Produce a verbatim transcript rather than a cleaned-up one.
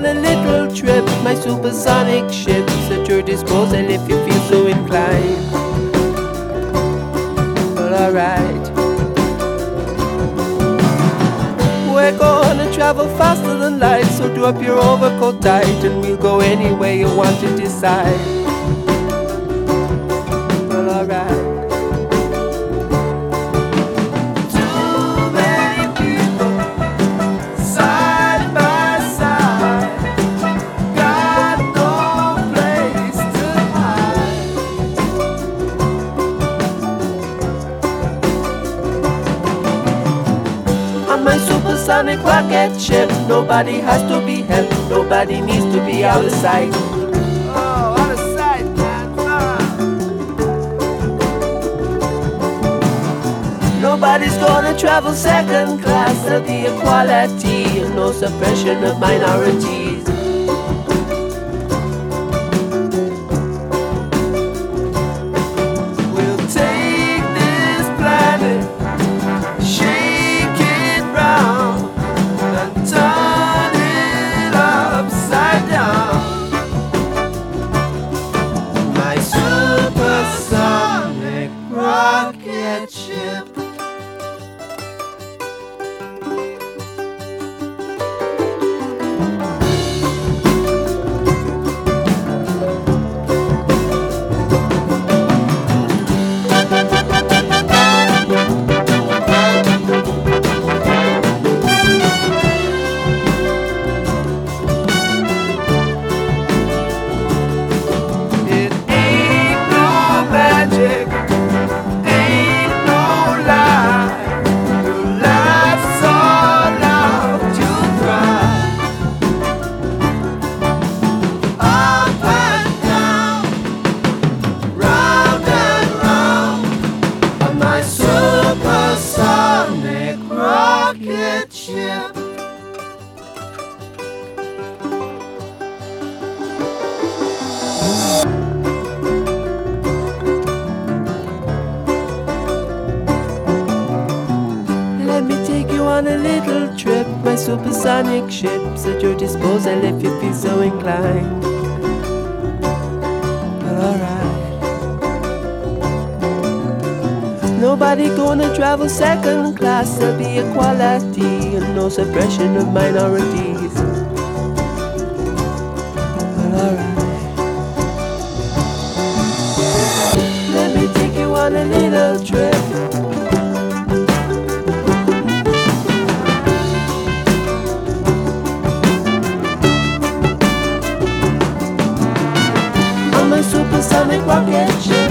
on a little trip, my supersonic ship's at your disposal if you feel so inclined. Well, alright. We're gonna travel faster than light, so do up your overcoat tight, and we'll go anywhere you want to decide. Well, alright. My supersonic rocket ship, nobody has to be helped, nobody needs to be out of sight. Oh, out of sight, man. Ah. Nobody's gonna travel second class, there'll be equality and no suppression of minorities. We'll take this planet, rocket ship. It ain't no magic, supersonic rocket ship. Let me take you on a little trip, my supersonic ship's at your disposal if you feel so inclined. Well, alright. Nobody gonna travel second class, there'll be equality and no suppression of minorities. Well, alright. Let me take you on a little trip. On my supersonic rocket ship.